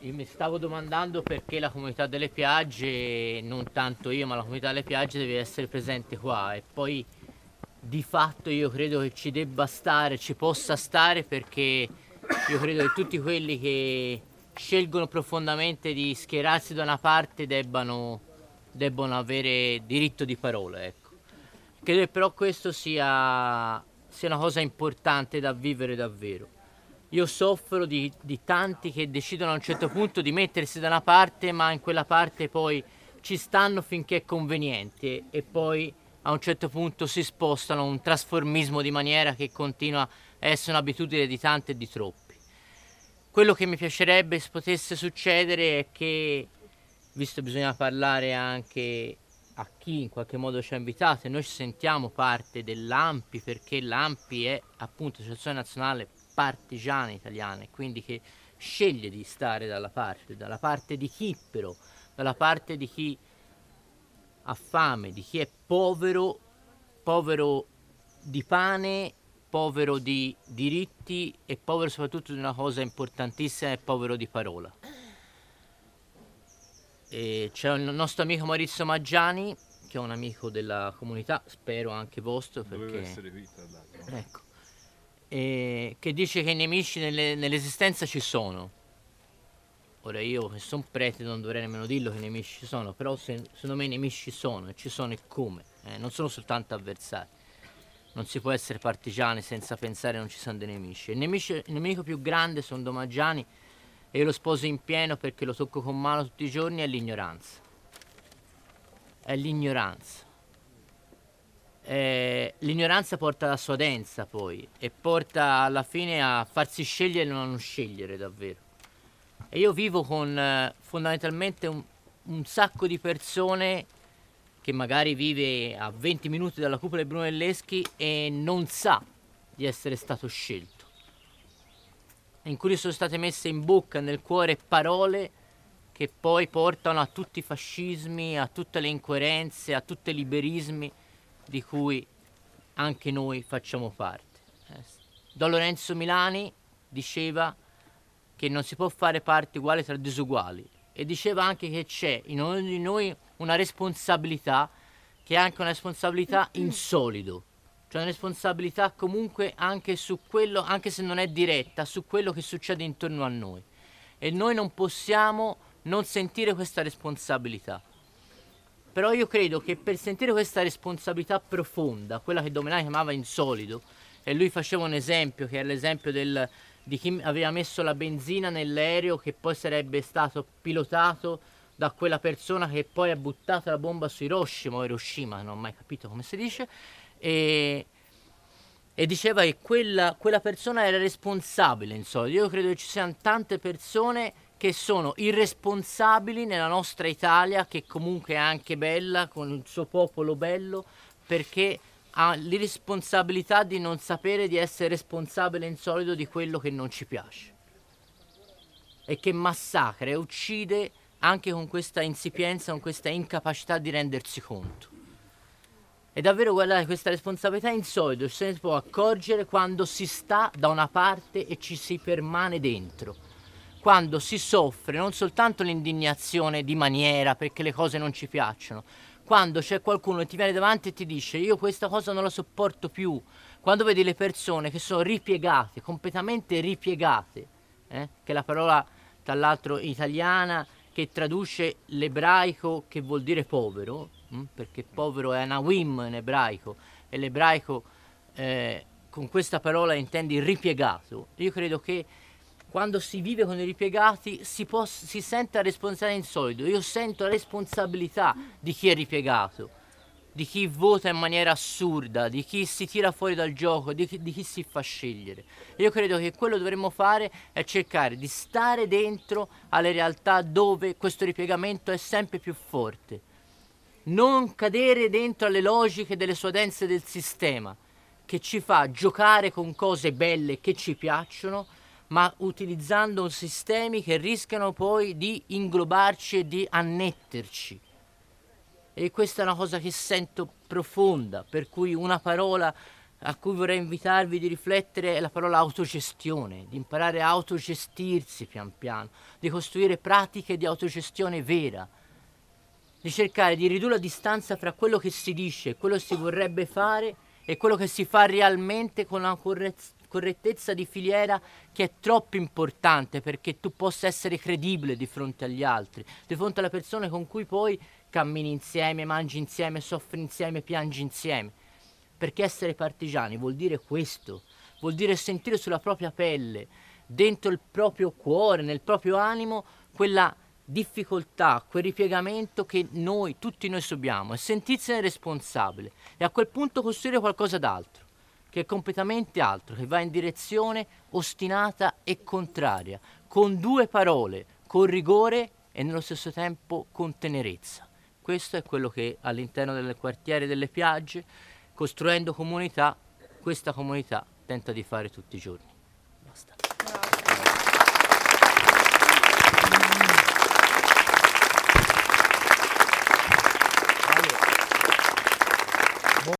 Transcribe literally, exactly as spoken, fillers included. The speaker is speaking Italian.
Io mi stavo domandando perché la comunità delle piagge, non tanto io, ma la comunità delle piagge deve essere presente qua e poi di fatto io credo che ci debba stare, ci possa stare perché io credo che tutti quelli che scelgono profondamente di schierarsi da una parte debbano, debbano avere diritto di parola, ecco. Credo che però questo sia, sia una cosa importante da vivere davvero. Io soffro di, di tanti che decidono a un certo punto di mettersi da una parte, ma in quella parte poi ci stanno finché è conveniente e poi a un certo punto si spostano, un trasformismo di maniera che continua a essere un'abitudine di tanti e di troppi. Quello che mi piacerebbe se potesse succedere è che, visto che bisogna parlare anche a chi in qualche modo ci ha invitato, e noi ci sentiamo parte dell'A M P I perché l'A M P I è appunto l'Associazione Nazionale Partigiana Italiana, quindi che sceglie di stare dalla parte, dalla parte di chi però, dalla parte di chi ha fame, di chi è povero, povero di pane, povero di diritti e povero soprattutto di una cosa importantissima, è povero di parola. E c'è il nostro amico Maurizio Maggiani, che è un amico della comunità, spero anche vostro, perché... Doveva essere qui, tra l'altro. Ecco. E che dice che i nemici nelle, nell'esistenza ci sono. Ora io che sono prete non dovrei nemmeno dirlo che i nemici ci sono, però se, secondo me i nemici ci sono e ci sono e come, eh, non sono soltanto avversari. Non si può essere partigiani senza pensare che non ci sono dei nemici. Il, nemici, il nemico più grande sono Domaggiani e io lo sposo in pieno perché lo tocco con mano tutti i giorni, è l'ignoranza. È l'ignoranza. Eh, l'ignoranza porta alla sua densa poi e porta alla fine a farsi scegliere o non scegliere davvero. E io vivo con eh, fondamentalmente un, un sacco di persone che magari vive a venti minuti dalla cupola di Brunelleschi e non sa di essere stato scelto, in cui sono state messe in bocca, nel cuore, parole che poi portano a tutti i fascismi, a tutte le incoerenze, a tutti i liberismi di cui anche noi facciamo parte. Eh, Don Lorenzo Milani diceva che non si può fare parte uguale tra disuguali e diceva anche che c'è in ognuno di noi una responsabilità che è anche una responsabilità in solido, cioè una responsabilità comunque anche su quello, anche se non è diretta, su quello che succede intorno a noi. E noi non possiamo non sentire questa responsabilità. Però io credo che per sentire questa responsabilità profonda, quella che Domenai chiamava insolido, e lui faceva un esempio, che è l'esempio del, di chi aveva messo la benzina nell'aereo che poi sarebbe stato pilotato da quella persona che poi ha buttato la bomba su Hiroshima o Hiroshima, non ho mai capito come si dice, e, e diceva che quella, quella persona era responsabile, insomma. Io credo che ci siano tante persone che sono irresponsabili nella nostra Italia, che comunque è anche bella, con il suo popolo bello, perché ha l'irresponsabilità di non sapere di essere responsabile in solito di quello che non ci piace. E che massacra e uccide anche con questa insipienza, con questa incapacità di rendersi conto. E davvero, guardate, questa responsabilità insolito se ne può accorgere quando si sta da una parte e ci si permane dentro. Quando si soffre non soltanto l'indignazione di maniera perché le cose non ci piacciono, quando c'è qualcuno che ti viene davanti e ti dice io questa cosa non la sopporto più, quando vedi le persone che sono ripiegate, completamente ripiegate, eh, che è la parola tra l'altro italiana che traduce l'ebraico che vuol dire povero, hm, perché povero è anawim in ebraico, e l'ebraico eh, con questa parola intendi ripiegato. Io credo che quando si vive con i ripiegati si, può, si sente la responsabilità insolito. Io sento la responsabilità di chi è ripiegato, di chi vota in maniera assurda, di chi si tira fuori dal gioco, di chi, di chi si fa scegliere. Io credo che quello che dovremmo fare è cercare di stare dentro alle realtà dove questo ripiegamento è sempre più forte. Non cadere dentro alle logiche delle suadenze del sistema, che ci fa giocare con cose belle che ci piacciono, ma utilizzando sistemi che rischiano poi di inglobarci e di annetterci. E questa è una cosa che sento profonda, per cui una parola a cui vorrei invitarvi di riflettere è la parola autogestione, di imparare a autogestirsi pian piano, di costruire pratiche di autogestione vera, di cercare di ridurre la distanza fra quello che si dice, quello che si vorrebbe fare e quello che si fa realmente con una correz- correttezza di filiera che è troppo importante perché tu possa essere credibile di fronte agli altri, di fronte alle persone con cui poi cammini insieme, mangi insieme, soffri insieme, piangi insieme. Perché essere partigiani vuol dire questo, vuol dire sentire sulla propria pelle, dentro il proprio cuore, nel proprio animo, quella difficoltà, quel ripiegamento che noi, tutti noi subiamo, e sentirsene responsabile e a quel punto costruire qualcosa d'altro, che è completamente altro, che va in direzione ostinata e contraria, con due parole, con rigore e nello stesso tempo con tenerezza. Questo è quello che all'interno del quartiere delle Piagge, costruendo comunità, questa comunità tenta di fare tutti i giorni.